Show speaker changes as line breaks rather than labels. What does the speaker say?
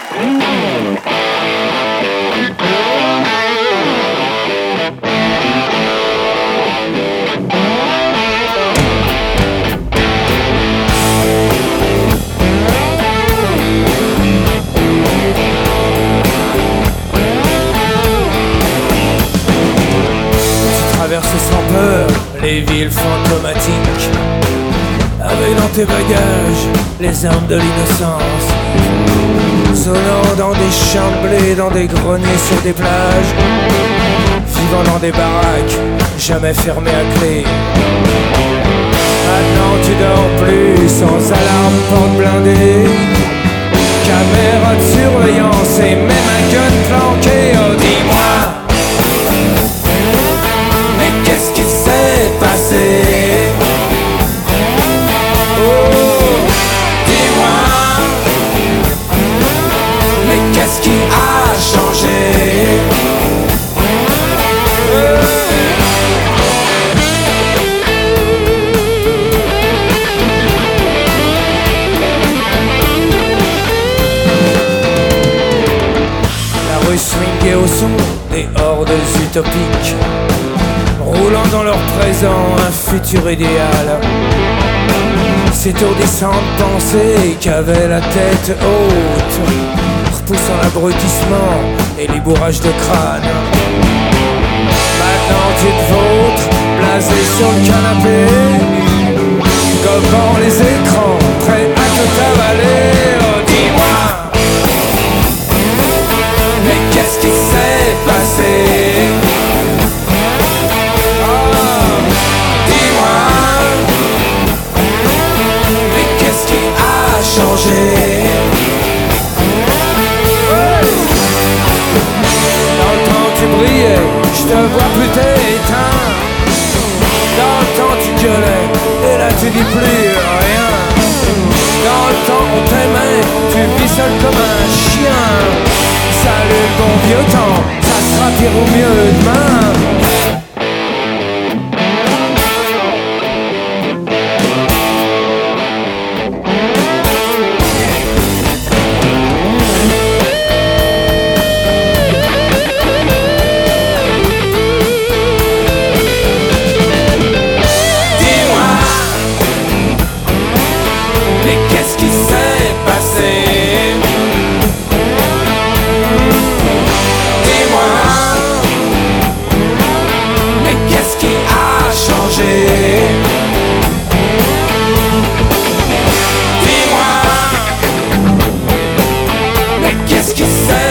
Sans peur les villes fantomatiques, avec dans tes bagages les armes de l'innocence, sonnant dans des champs de blé, dans des greniers sur des plages, vivant dans des baraques jamais fermées à clé. Maintenant tu dors plus sans alarme, porte blindée, caméra de surveillance et même un gun planqué. Oh dis-moi, qu'est-ce qui s'est passé? Oh, dis-moi, mais qu'est-ce qui a changé? La rue swingait au son des hordes utopiques, roulant dans leur présent un futur idéal, s'étourdissant de penser qu'avait la tête haute, repoussant l'abrutissement et les bourrages de crâne. Maintenant tu te vautres, blasé sur le canapé, gobant les écrans, prêt à tout avaler. Oh dis-moi, mais qu'est-ce qui s'est passé? Changé. Dans le temps tu brillais, je te vois plus t'éteins. Dans le temps tu gueulais, et là tu dis plus rien. Dans le temps on t'aimait, tu vis seul comme un chien. Salut le bon vieux temps, ça sera pire ou mieux demain. Dis-moi, mais qu'est-ce qui s'est